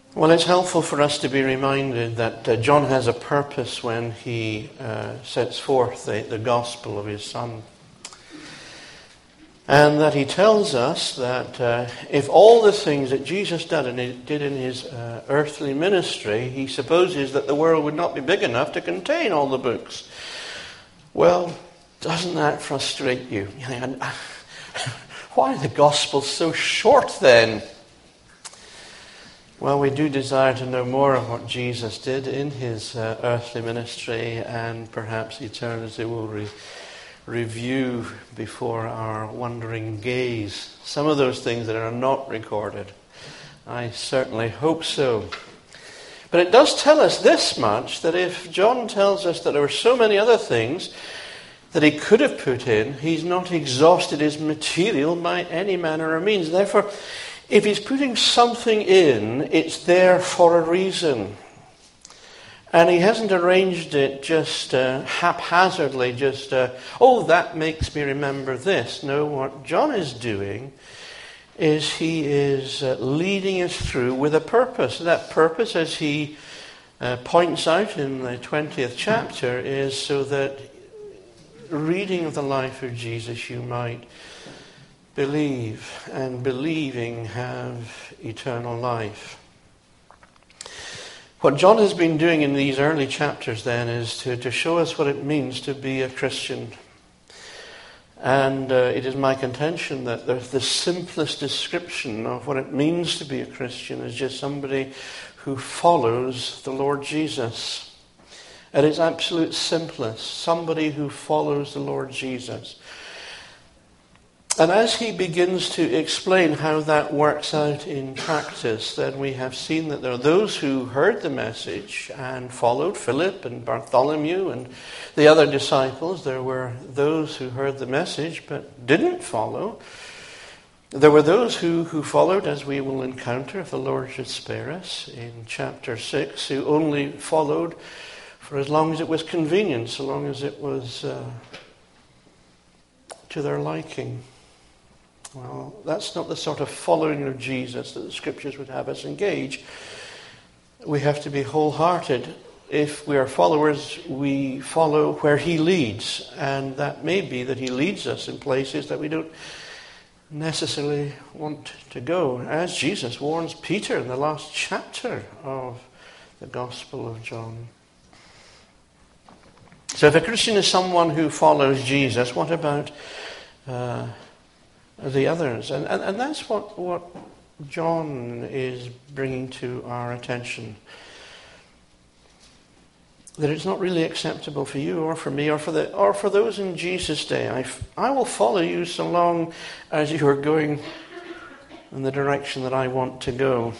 Well, it's helpful for us to be reminded that John has a purpose when he sets forth the gospel of his Son. And that he tells us that if all the things that Jesus did in his earthly ministry, he supposes that the world would not be big enough to contain all the books. Well, doesn't that frustrate you? You think, why are the Gospels so short then? Well, we do desire to know more of what Jesus did in his earthly ministry, and perhaps eternity will review before our wondering gaze some of those things that are not recorded. I certainly hope so. But it does tell us this much, that if John tells us that there were so many other things that he could have put in, he's not exhausted his material by any manner or means. Therefore, if he's putting something in, it's there for a reason. And he hasn't arranged it just haphazardly, that makes me remember this. No, what John is doing is he is leading us through with a purpose. That purpose, as he points out in the 20th chapter, is so that reading of the life of Jesus you might believe, and believing have eternal life. What John has been doing in these early chapters then is to show us what it means to be a Christian. And it is my contention that the simplest description of what it means to be a Christian is just somebody who follows the Lord Jesus. At its absolute simplest, somebody who follows the Lord Jesus. And as he begins to explain how that works out in practice, then we have seen that there are those who heard the message and followed, Philip and Bartholomew and the other disciples. There were those who heard the message but didn't follow. There were those who followed, as we will encounter if the Lord should spare us in chapter 6, who only followed for as long as it was convenient, so long as it was to their liking. Well, that's not the sort of following of Jesus that the Scriptures would have us engage. We have to be wholehearted. If we are followers, we follow where he leads. And that may be that he leads us in places that we don't necessarily want to go. As Jesus warns Peter in the last chapter of the Gospel of John. So if a Christian is someone who follows Jesus, what about the others? And that's what John is bringing to our attention. That it's not really acceptable for you or for me or for those in Jesus' day. I will follow you so long as you are going in the direction that I want to go.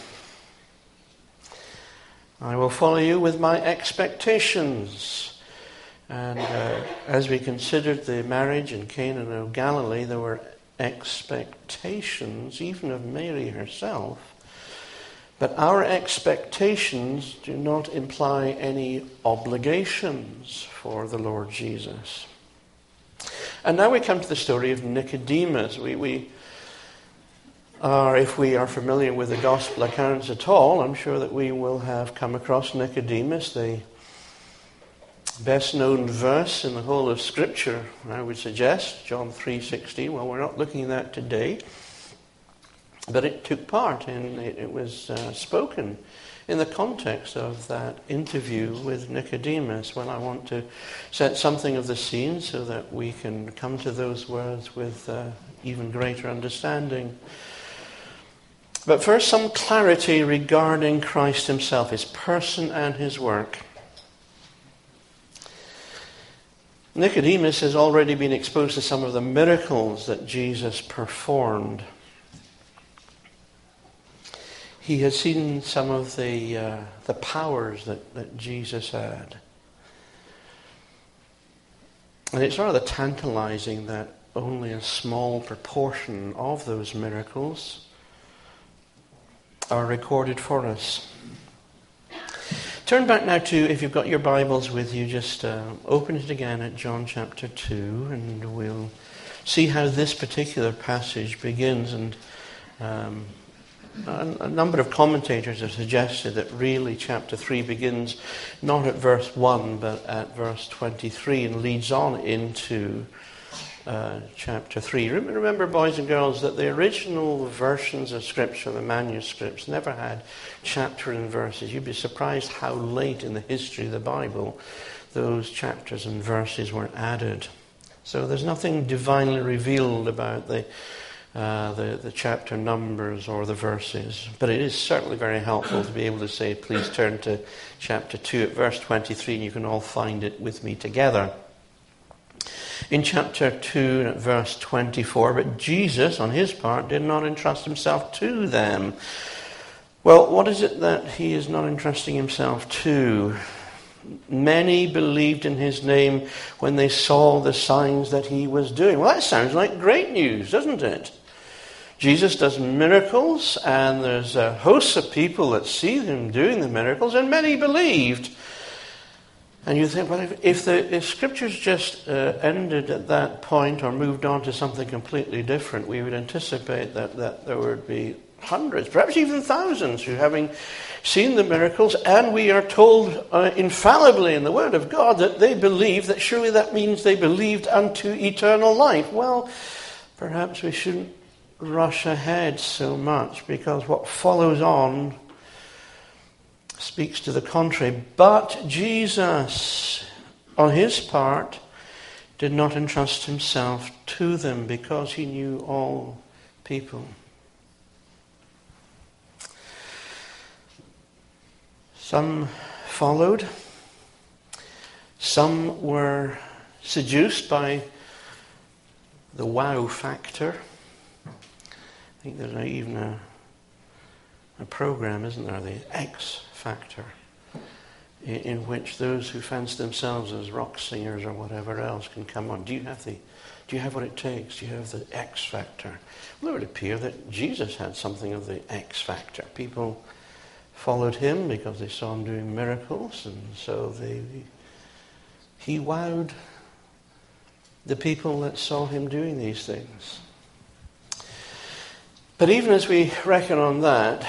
I will follow you with my expectations. And as we considered the marriage in Cana of Galilee, there were expectations, even of Mary herself. But our expectations do not imply any obligations for the Lord Jesus. And now we come to the story of Nicodemus. We are, if we are familiar with the gospel accounts at all, I'm sure that we will have come across Nicodemus, the best known verse in the whole of Scripture, I would suggest, John 3:16. Well, we're not looking at that today, but it took part in, it was spoken in the context of that interview with Nicodemus. Well, I want to set something of the scene so that we can come to those words with even greater understanding. But first, some clarity regarding Christ himself, his person and his work. Nicodemus has already been exposed to some of the miracles that Jesus performed. He has seen some of the powers that Jesus had. And it's rather tantalizing that only a small proportion of those miracles are recorded for us. Turn back now to, if you've got your Bibles with you, just open it again at John chapter 2, and we'll see how this particular passage begins. And a number of commentators have suggested that really chapter 3 begins not at verse 1 but at verse 23 and leads on into chapter 3. Remember, boys and girls, that the original versions of Scripture, the manuscripts, never had chapter and verses. You'd be surprised how late in the history of the Bible those chapters and verses were added. So there's nothing divinely revealed about the chapter numbers or the verses. But it is certainly very helpful to be able to say, please turn to chapter 2 at verse 23, and you can all find it with me together. In chapter 2 at verse 24, but Jesus, on his part, did not entrust himself to them. Well, what is it that he is not entrusting himself to? Many believed in his name when they saw the signs that he was doing. Well, that sounds like great news, doesn't it? Jesus does miracles, and there's a host of people that see him doing the miracles, and many believed. And you think, well, if Scripture's just ended at that point or moved on to something completely different, we would anticipate that there would be hundreds, perhaps even thousands, who having seen the miracles, and we are told infallibly in the Word of God that they believe, that surely that means they believed unto eternal life. Well, perhaps we shouldn't rush ahead so much, because what follows on speaks to the contrary. But Jesus, on his part, did not entrust himself to them because he knew all people. Some followed. Some were seduced by the wow factor. I think there's even a program, isn't there, the X Factor, in which those who fancy themselves as rock singers or whatever else can come on. Do you have what it takes? Do you have the X Factor? Well, it would appear that Jesus had something of the X Factor. People followed him because they saw him doing miracles, and so he wowed the people that saw him doing these things. But even as we reckon on that,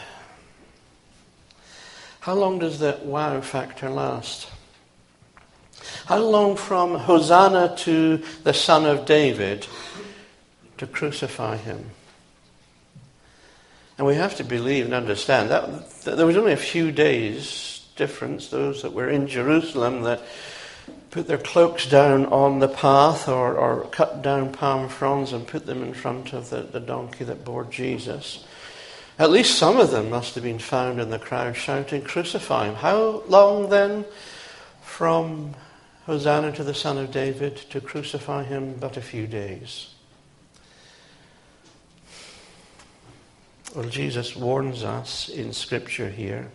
how long does that wow factor last? How long from Hosanna to the Son of David to crucify him? And we have to believe and understand that there was only a few days difference. Those that were in Jerusalem that put their cloaks down on the path or cut down palm fronds and put them in front of the donkey that bore Jesus. At least some of them must have been found in the crowd shouting, "Crucify him." How long then from Hosanna to the Son of David to crucify him? But a few days. Well, Jesus warns us in Scripture here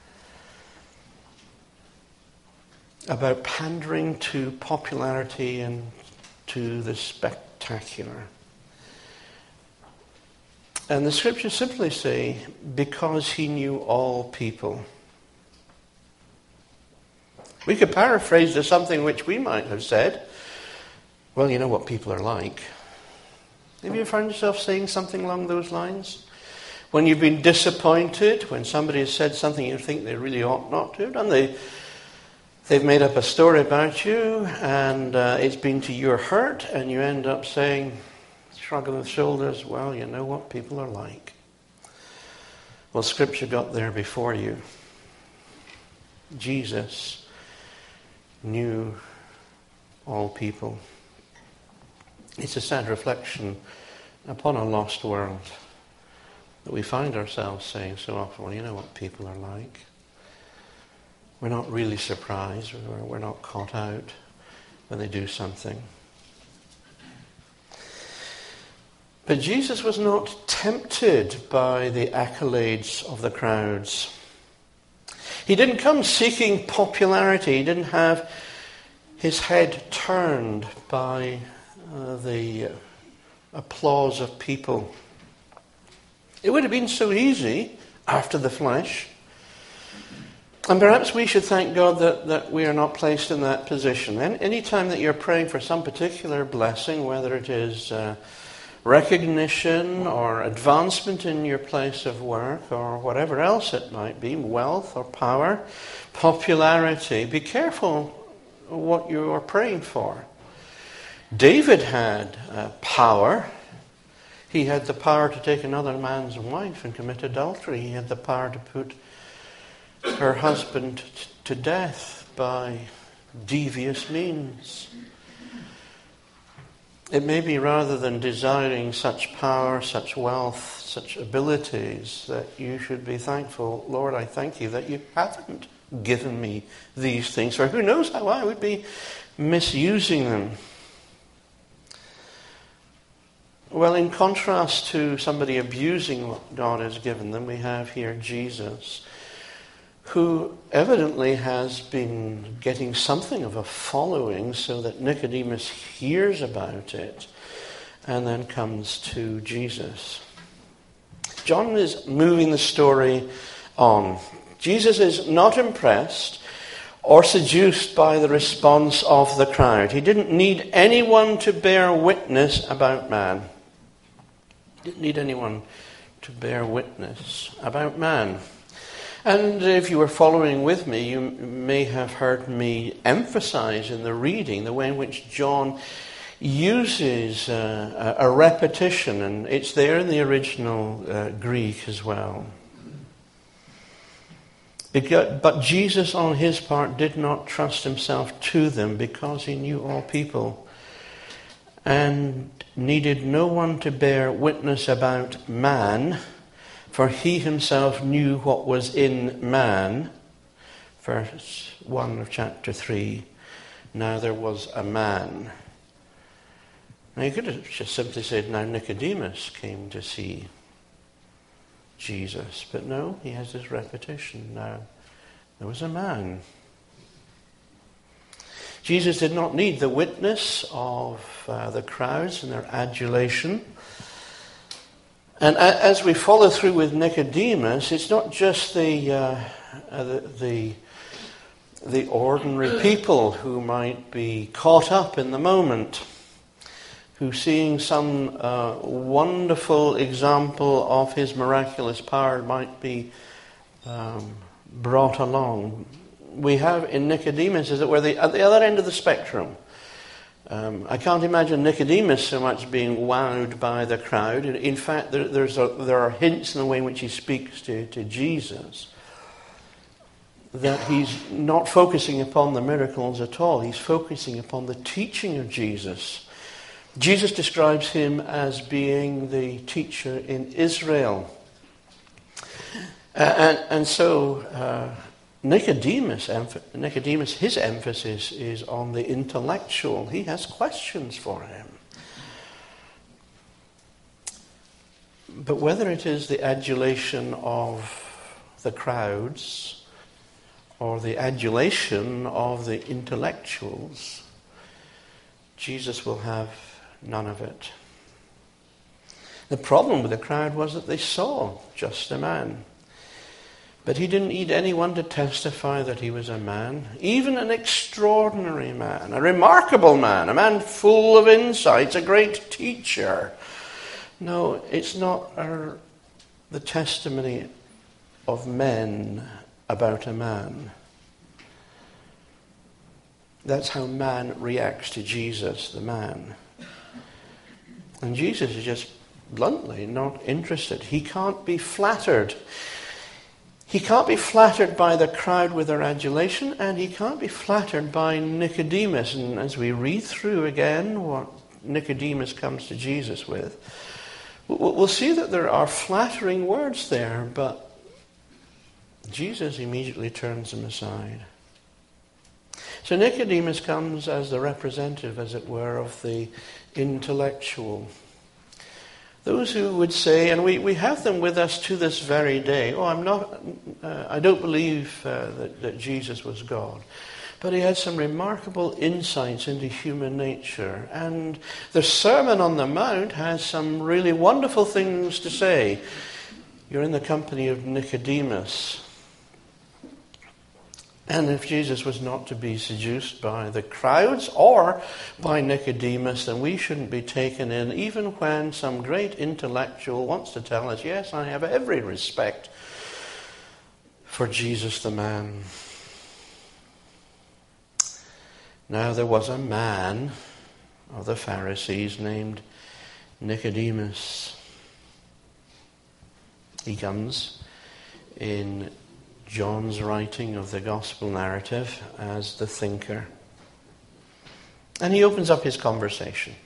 about pandering to popularity and to the spectacular. And the Scriptures simply say, because he knew all people. We could paraphrase to something which we might have said, well, you know what people are like. Have you found yourself saying something along those lines? When you've been disappointed, when somebody has said something you think they really ought not to have done, they've made up a story about you, and it's been to your hurt, and you end up saying, shrugging the shoulders, well, you know what people are like. Well, Scripture got there before you. Jesus knew all people. It's a sad reflection upon a lost world that we find ourselves saying so often, well, you know what people are like. We're not really surprised. We're not caught out when they do something. But Jesus was not tempted by the accolades of the crowds. He didn't come seeking popularity. He didn't have his head turned by the applause of people. It would have been so easy after the flesh. And perhaps we should thank God that we are not placed in that position. And any time that you're praying for some particular blessing, whether it is recognition or advancement in your place of work or whatever else it might be, wealth or power, popularity, be careful what you are praying for. David had power. He had the power to take another man's wife and commit adultery. He had the power to put her husband to death by devious means. It may be rather than desiring such power, such wealth, such abilities, that you should be thankful, Lord, I thank you that you haven't given me these things, for who knows how I would be misusing them. Well, in contrast to somebody abusing what God has given them, we have here Jesus, who evidently has been getting something of a following so that Nicodemus hears about it and then comes to Jesus. John is moving the story on. Jesus is not impressed or seduced by the response of the crowd. He didn't need anyone to bear witness about man. He didn't need anyone to bear witness about man. And if you were following with me, you may have heard me emphasize in the reading the way in which John uses a repetition, and it's there in the original Greek as well. But Jesus, on his part, did not trust himself to them because he knew all people and needed no one to bear witness about man, for he himself knew what was in man. Verse 1 of chapter 3. Now there was a man. Now you could have just simply said, now Nicodemus came to see Jesus. But no, he has this repetition. Now there was a man. Jesus did not need the witness of the crowds and their adulation. And as we follow through with Nicodemus, it's not just the ordinary people who might be caught up in the moment, who seeing some wonderful example of his miraculous power might be brought along. We have in Nicodemus, as it were, at the other end of the spectrum. I can't imagine Nicodemus so much being wowed by the crowd. In fact, there are hints in the way in which he speaks to Jesus that he's not focusing upon the miracles at all. He's focusing upon the teaching of Jesus. Jesus describes him as being the teacher in Israel. And so Nicodemus, his emphasis is on the intellectual. He has questions for him. But whether it is the adulation of the crowds or the adulation of the intellectuals, Jesus will have none of it. The problem with the crowd was that they saw just a man. But he didn't need anyone to testify that he was a man, even an extraordinary man, a remarkable man, a man full of insights, a great teacher. No, it's not the testimony of men about a man. That's how man reacts to Jesus, the man. And Jesus is just bluntly not interested. He can't be flattered. He can't be flattered by the crowd with their adulation, and he can't be flattered by Nicodemus. And as we read through again what Nicodemus comes to Jesus with, we'll see that there are flattering words there, but Jesus immediately turns them aside. So Nicodemus comes as the representative, as it were, of the intellectual. Those who would say, and we have them with us to this very day, I don't believe that Jesus was God. But he had some remarkable insights into human nature. And the Sermon on the Mount has some really wonderful things to say. You're in the company of Nicodemus. And if Jesus was not to be seduced by the crowds or by Nicodemus, then we shouldn't be taken in, even when some great intellectual wants to tell us, yes, I have every respect for Jesus the man. Now there was a man of the Pharisees named Nicodemus. He comes in John's writing of the gospel narrative as the thinker. And he opens up his conversation.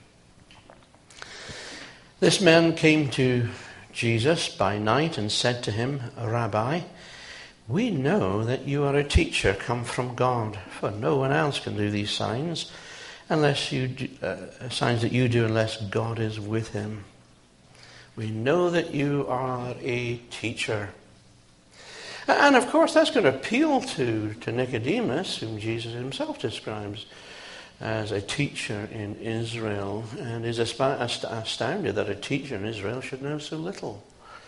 This man came to Jesus by night and said to him, Rabbi, we know that you are a teacher come from God, for no one else can do these signs unless signs that you do unless God is with him. We know that you are a teacher. And of course that's going to appeal to Nicodemus, whom Jesus himself describes as a teacher in Israel, and is astounded that a teacher in Israel should know so little.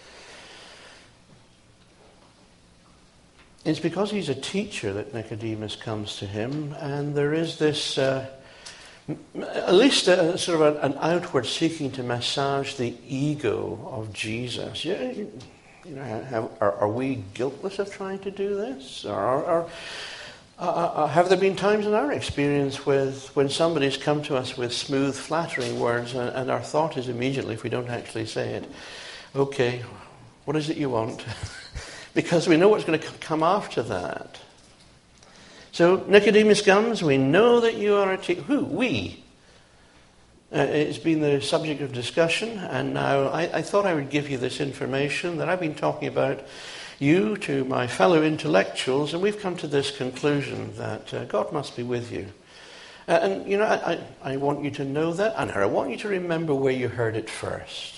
It's because he's a teacher that Nicodemus comes to him, and there is this, at least sort of an outward seeking to massage the ego of Jesus. Are we guiltless of trying to do this? Or have there been times in our experience when somebody's come to us with smooth, flattering words, and our thought is immediately, if we don't actually say it, okay, what is it you want? Because we know what's going to come after that. So Nicodemus comes, we know that you are a teacher. Who? We. It's been the subject of discussion, and now I thought I would give you this information that I've been talking about you to my fellow intellectuals, and we've come to this conclusion that God must be with you. And I want you to know that, and I want you to remember where you heard it first.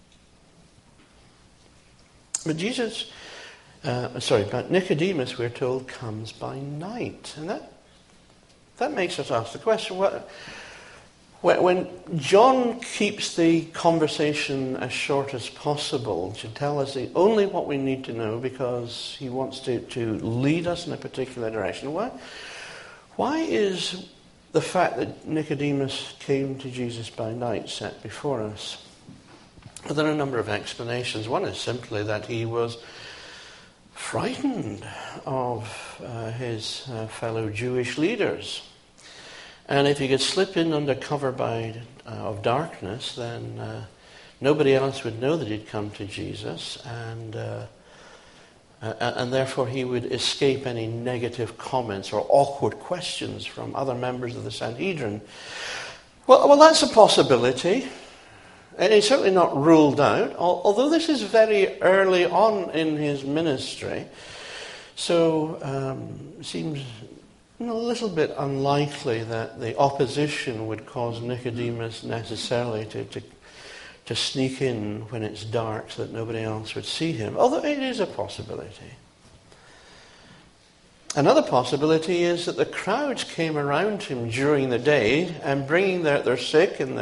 But but Nicodemus, we're told, comes by night. And that makes us ask the question, when John keeps the conversation as short as possible to tell us only what we need to know because he wants to lead us in a particular direction, why is the fact that Nicodemus came to Jesus by night set before us? Well, there are a number of explanations. One is simply that he was frightened of his fellow Jewish leaders. And if he could slip in under cover of darkness, then nobody else would know that he'd come to Jesus, and therefore he would escape any negative comments or awkward questions from other members of the Sanhedrin. Well, that's a possibility. And it's certainly not ruled out, although this is very early on in his ministry. So it seems a little bit unlikely that the opposition would cause Nicodemus necessarily to sneak in when it's dark so that nobody else would see him, although it is a possibility. Another possibility is that the crowds came around him during the day and bringing their sick and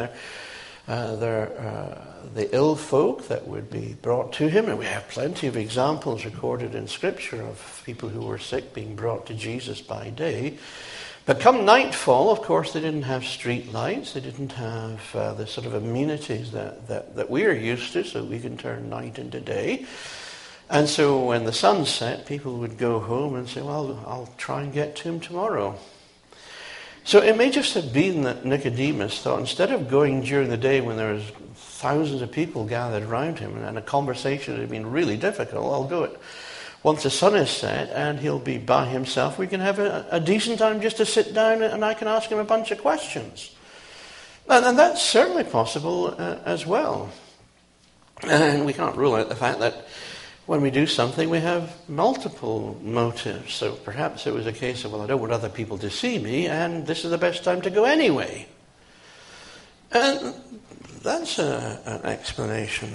the ill folk that would be brought to him. And we have plenty of examples recorded in Scripture of people who were sick being brought to Jesus by day. But come nightfall, of course, they didn't have street lights. They didn't have the sort of amenities that we're used to, so we can turn night into day. And so when the sun set, people would go home and say, well, I'll try and get to him tomorrow. So it may just have been that Nicodemus thought, instead of going during the day when there was thousands of people gathered around him and a conversation had been really difficult, I'll do it once the sun is set and he'll be by himself. We can have a decent time just to sit down and I can ask him a bunch of questions. And that's certainly possible as well. And we can't rule out the fact that when we do something, we have multiple motives. So perhaps it was a case of, well, I don't want other people to see me, and this is the best time to go anyway. And that's an explanation.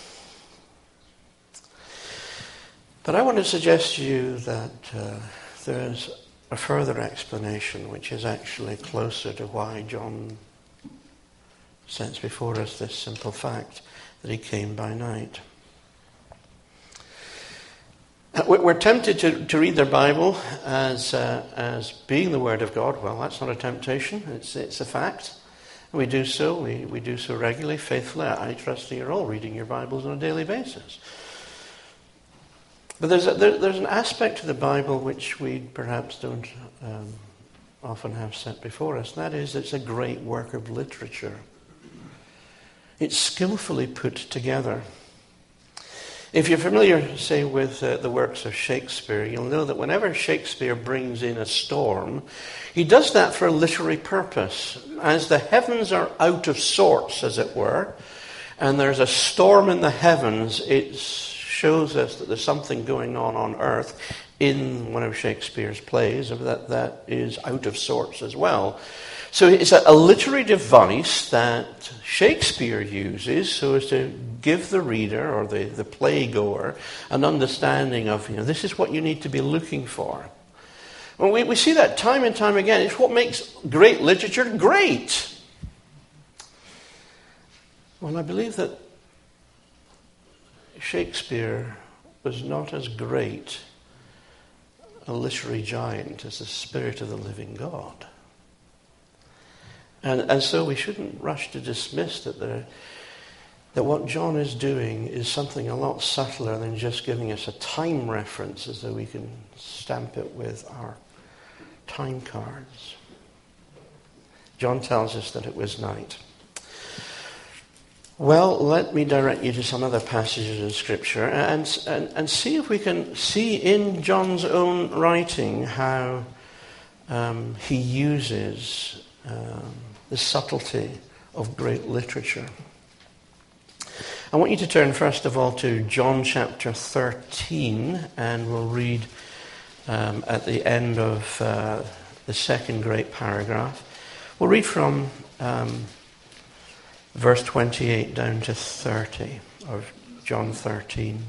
But I want to suggest to you that there's a further explanation, which is actually closer to why John sets before us this simple fact that he came by night. We're tempted to read their Bible as being the Word of God. Well, that's not a temptation. It's a fact. We do so. We do so regularly, faithfully. I trust that you're all reading your Bibles on a daily basis. But there's an aspect to the Bible which we perhaps don't often have set before us. And that is, it's a great work of literature. It's skillfully put together. If you're familiar, say, with the works of Shakespeare, you'll know that whenever Shakespeare brings in a storm, he does that for a literary purpose. As the heavens are out of sorts, as it were, and there's a storm in the heavens, it shows us that there's something going on earth in one of Shakespeare's plays that is out of sorts as well. So it's a literary device that Shakespeare uses so as to give the reader or the playgoer an understanding of, this is what you need to be looking for. Well, we see that time and time again. It's what makes great literature great. Well, I believe that Shakespeare was not as great a literary giant as the Spirit of the living God. And so we shouldn't rush to dismiss that what John is doing is something a lot subtler than just giving us a time reference as though we can stamp it with our time cards. John tells us that it was night. Well, let me direct you to some other passages in Scripture and see if we can see in John's own writing how he uses the subtlety of great literature. I want you to turn first of all to John chapter 13, and we'll read at the end of the second great paragraph. We'll read from verse 28 down to 30 of John 13.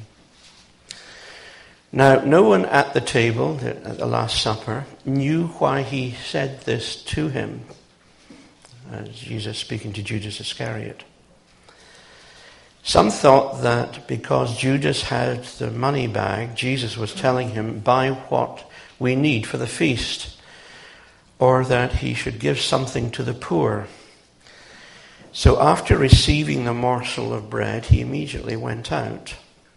Now, no one at the table, at the Last Supper, knew why he said this to him. Jesus speaking to Judas Iscariot. Some thought that because Judas had the money bag, Jesus was telling him, buy what we need for the feast, or that he should give something to the poor. So after receiving the morsel of bread, he immediately went out.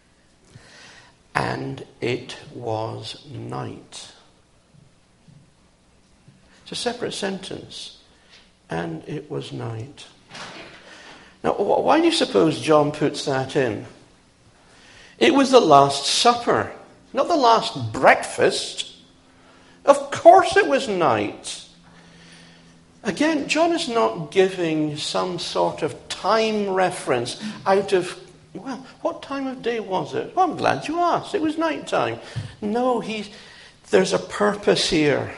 And it was night. It's a separate sentence. And it was night. Now, why do you suppose John puts that in? It was the Last Supper, not the last breakfast. Of course it was night. Again, John is not giving some sort of time reference out of, well, what time of day was it? Well, I'm glad you asked. It was night time. No, there's a purpose here.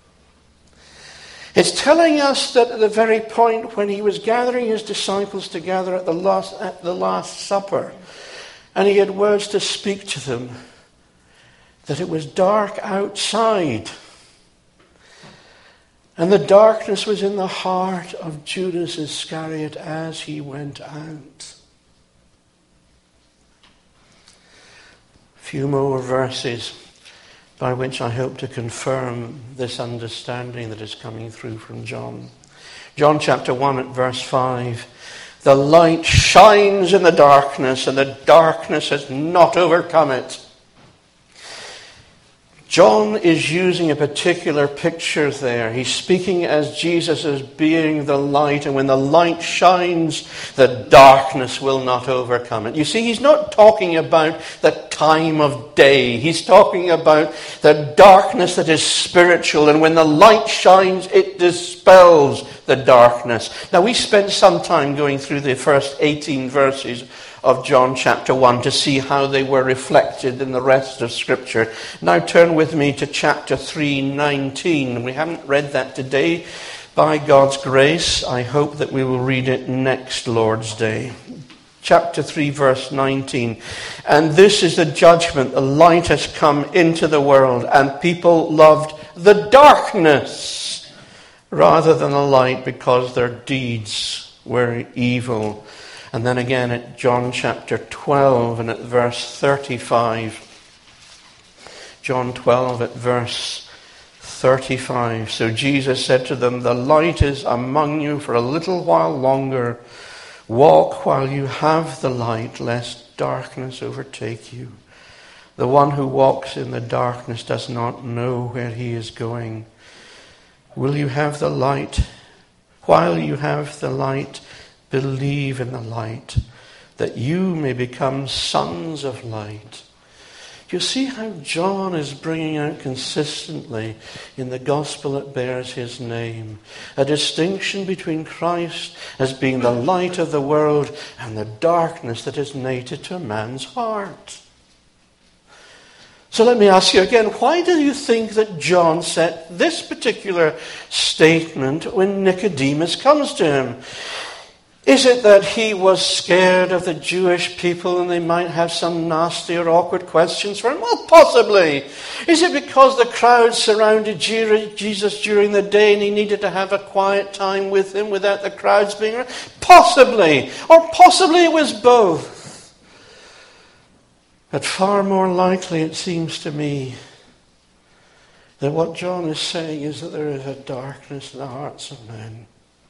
It's telling us that at the very point when he was gathering his disciples together at the Last Supper, and he had words to speak to them, that it was dark outside. And the darkness was in the heart of Judas Iscariot as he went out. A few more verses by which I hope to confirm this understanding that is coming through from John. John chapter 1 at verse 5. The light shines in the darkness, and the darkness has not overcome it. John is using a particular picture there. He's speaking as Jesus as being the light, and when the light shines, the darkness will not overcome it. You see, he's not talking about the time of day. He's talking about the darkness that is spiritual, and when the light shines, it dispels the darkness. Now, we spent some time going through the first 18 verses of John chapter 1 to see how they were reflected in the rest of Scripture. Now turn with me to chapter 3:19. We haven't read that today. By God's grace, I hope that we will read it next Lord's Day. Chapter 3, verse 19. And this is the judgment. The light has come into the world, and people loved the darkness rather than the light because their deeds were evil. And then again at John chapter 12 and at verse 35. John 12 at verse 35. So Jesus said to them, "The light is among you for a little while longer. Walk while you have the light, lest darkness overtake you. The one who walks in the darkness does not know where he is going. Will you have the light? While you have the light, believe in the light, that you may become sons of light." You see how John is bringing out consistently in the gospel that bears his name a distinction between Christ as being the light of the world and the darkness that is native to a man's heart. So let me ask you again, why do you think that John set this particular statement when Nicodemus comes to him? Is it that he was scared of the Jewish people and they might have some nasty or awkward questions for him? Well, possibly. Is it because the crowd surrounded Jesus during the day and he needed to have a quiet time with him without the crowds being around? Possibly. Or possibly it was both. But far more likely, it seems to me, that what John is saying is that there is a darkness in the hearts of men.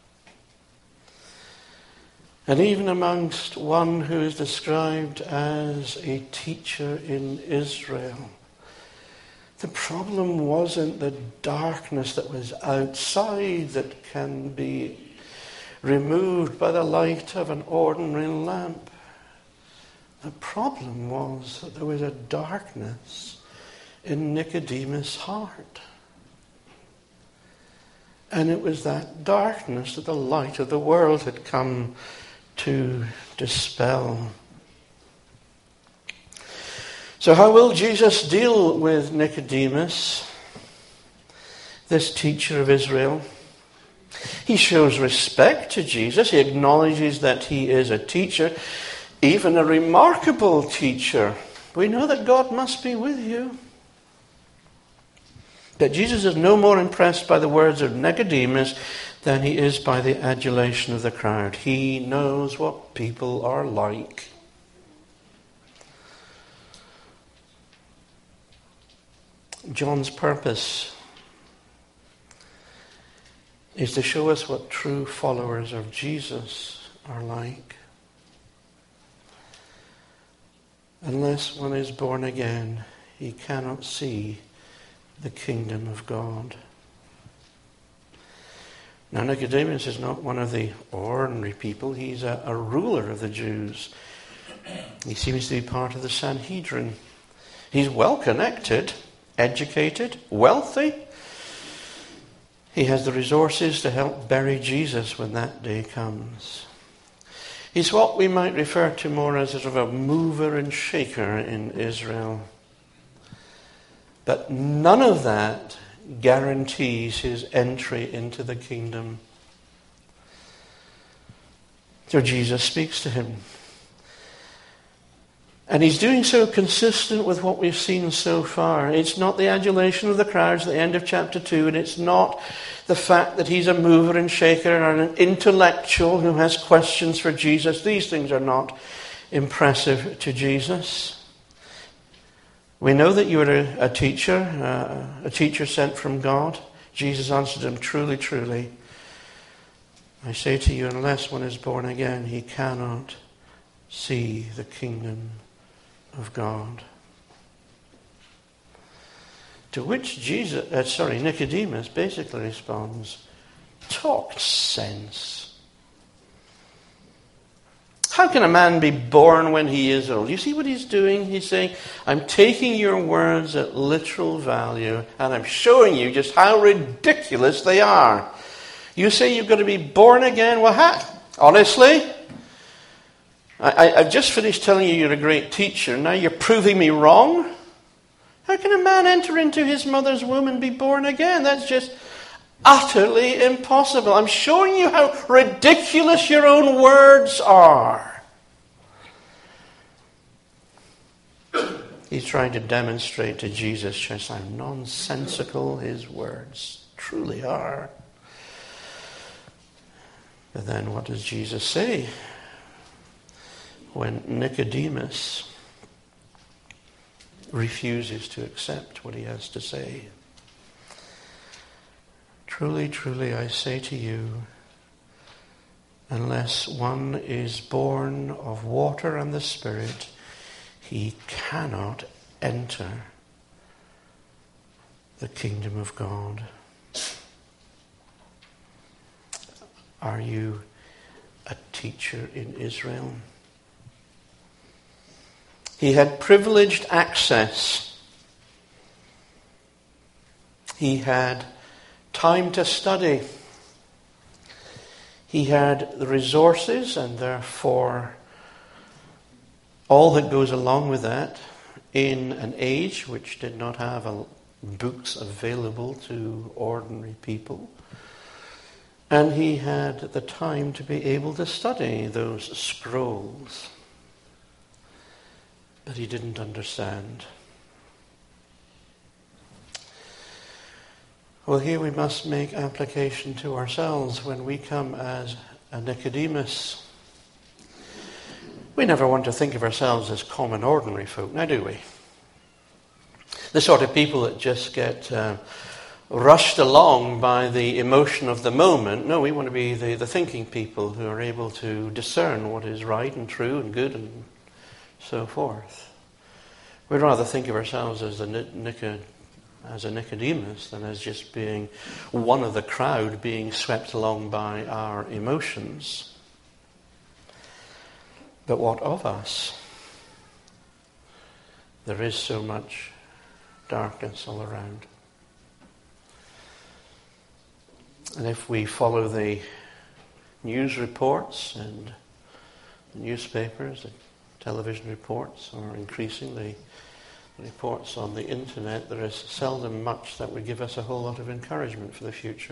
And even amongst one who is described as a teacher in Israel, the problem wasn't the darkness that was outside that can be removed by the light of an ordinary lamp. The problem was that there was a darkness in Nicodemus' heart. And it was that darkness that the light of the world had come to dispel. So how will Jesus deal with Nicodemus, this teacher of Israel? He shows respect to Jesus. He acknowledges that he is a teacher, even a remarkable teacher. We know that God must be with you. But Jesus is no more impressed by the words of Nicodemus than he is by the adulation of the crowd. He knows what people are like. John's purpose is to show us what true followers of Jesus are like. Unless one is born again, he cannot see the kingdom of God. Now, Nicodemus is not one of the ordinary people. He's a ruler of the Jews. He seems to be part of the Sanhedrin. He's well connected, educated, wealthy. He has the resources to help bury Jesus when that day comes. He's what we might refer to more as sort of a mover and shaker in Israel. But none of that guarantees his entry into the kingdom. So Jesus speaks to him. And he's doing so consistent with what we've seen so far. It's not the adulation of the crowds at the end of chapter 2, and it's not the fact that he's a mover and shaker and an intellectual who has questions for Jesus. These things are not impressive to Jesus. We know that you are a teacher sent from God. Jesus answered him, "Truly, truly, I say to you, unless one is born again, he cannot see the kingdom of God." To which Nicodemus basically responds, "Talk sense. How can a man be born when he is old?" You see what he's doing? He's saying, I'm taking your words at literal value and I'm showing you just how ridiculous they are. You say you've got to be born again? Well, honestly, I've just finished telling you you're a great teacher. Now you're proving me wrong? How can a man enter into his mother's womb and be born again? That's just utterly impossible. I'm showing you how ridiculous your own words are. He's trying to demonstrate to Jesus just how nonsensical his words truly are. But then what does Jesus say when Nicodemus refuses to accept what he has to say. Truly, truly, I say to you, unless one is born of water and the Spirit, he cannot enter the kingdom of God. Are you a teacher in Israel? He had privileged access. He had time to study. He had the resources and therefore all that goes along with that in an age which did not have books available to ordinary people. And he had the time to be able to study those scrolls. But he didn't understand. Well, here we must make application to ourselves when we come as a Nicodemus. We never want to think of ourselves as common, ordinary folk, now do we? The sort of people that just get rushed along by the emotion of the moment. No, we want to be the thinking people who are able to discern what is right and true and good and so forth. We'd rather think of ourselves as a Nicodemus than as just being one of the crowd being swept along by our emotions. But what of us? There is so much darkness all around. And if we follow the news reports and the newspapers, the television reports, or increasingly reports on the internet, there is seldom much that would give us a whole lot of encouragement for the future.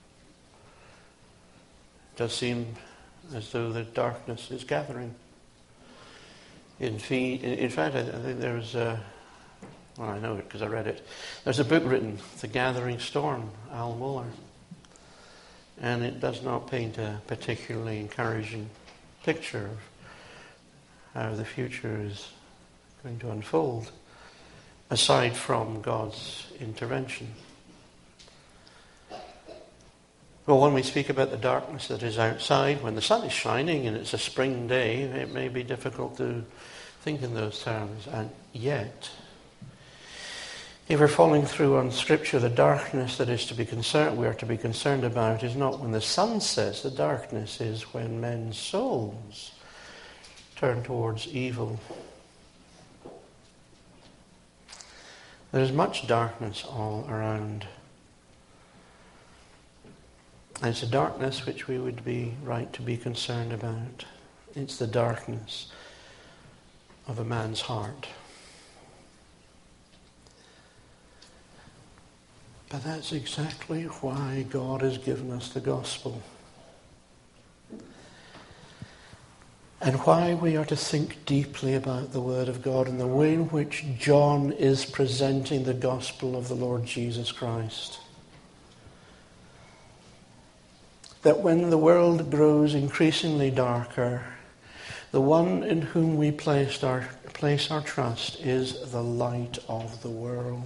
It does seem as though the darkness is gathering. In fact, I think there's well, I know it because I read it. There's a book written, The Gathering Storm, Al Mohler. And it does not paint a particularly encouraging picture of how the future is going to unfold, aside from God's intervention. Well, when we speak about the darkness that is outside, when the sun is shining and it's a spring day, it may be difficult to think in those terms. And yet, if we're following through on Scripture, the darkness that we are to be concerned about is not when the sun sets. The darkness is when men's souls turn towards evil. There is much darkness all around. And it's a darkness which we would be right to be concerned about. It's the darkness of a man's heart. But that's exactly why God has given us the gospel. And why we are to think deeply about the Word of God and the way in which John is presenting the gospel of the Lord Jesus Christ. That when the world grows increasingly darker, the one in whom we place our trust is the light of the world.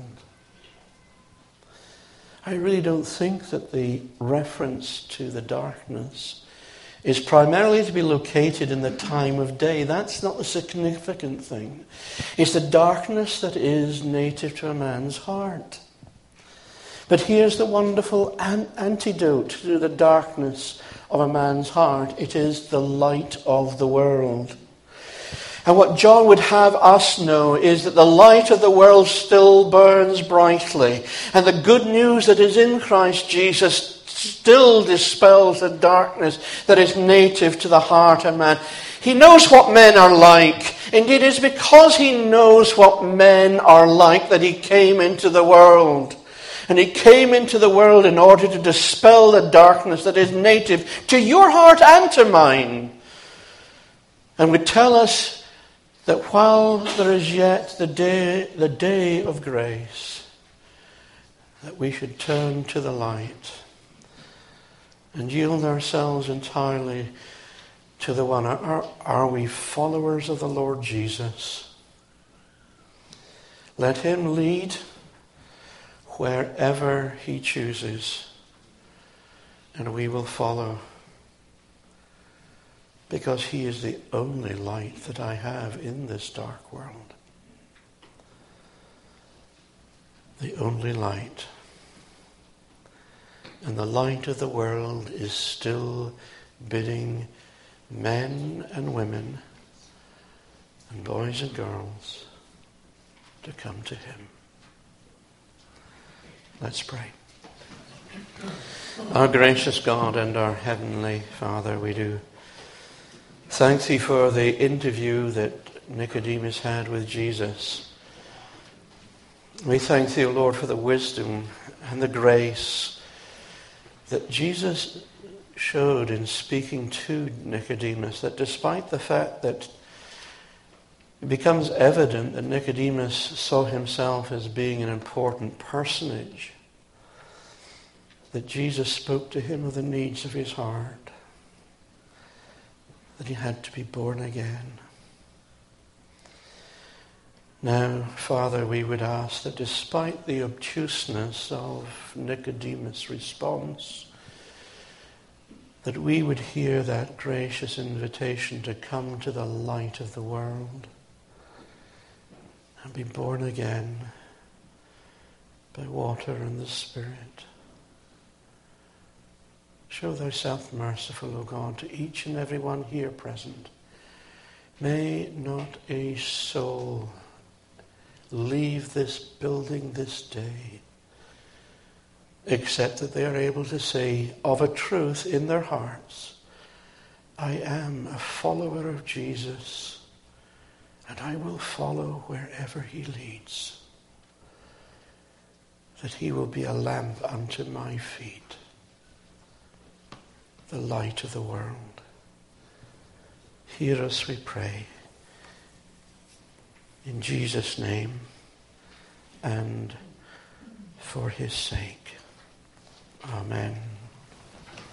I really don't think that the reference to the darkness is primarily to be located in the time of day. That's not the significant thing. It's the darkness that is native to a man's heart. But here's the wonderful antidote to the darkness of a man's heart. It is the light of the world. And what John would have us know is that the light of the world still burns brightly. And the good news that is in Christ Jesus still dispels the darkness that is native to the heart of man. He knows what men are like. Indeed, it is because he knows what men are like that he came into the world. And he came into the world in order to dispel the darkness that is native to your heart and to mine. And would tell us that while there is yet the day of grace, that we should turn to the light and yield ourselves entirely to the one. Are we followers of the Lord Jesus? Let him lead wherever he chooses, and we will follow, because he is the only light that I have in this dark world. The only light. And the light of the world is still bidding men and women and boys and girls to come to him. Let's pray. Our gracious God and our heavenly Father, we do thank thee for the interview that Nicodemus had with Jesus. We thank thee, O Lord, for the wisdom and the grace that Jesus showed in speaking to Nicodemus, that despite the fact that it becomes evident that Nicodemus saw himself as being an important personage, that Jesus spoke to him of the needs of his heart, that he had to be born again. Now, Father, we would ask that despite the obtuseness of Nicodemus' response, that we would hear that gracious invitation to come to the light of the world and be born again by water and the Spirit. Show thyself merciful, O God, to each and every one here present. May not a soul leave this building this day except that they are able to say of a truth in their hearts, I am a follower of Jesus, and I will follow wherever he leads, that he will be a lamp unto my feet, the light of the world. Hear us, we pray, in Jesus' name and for his sake. Amen.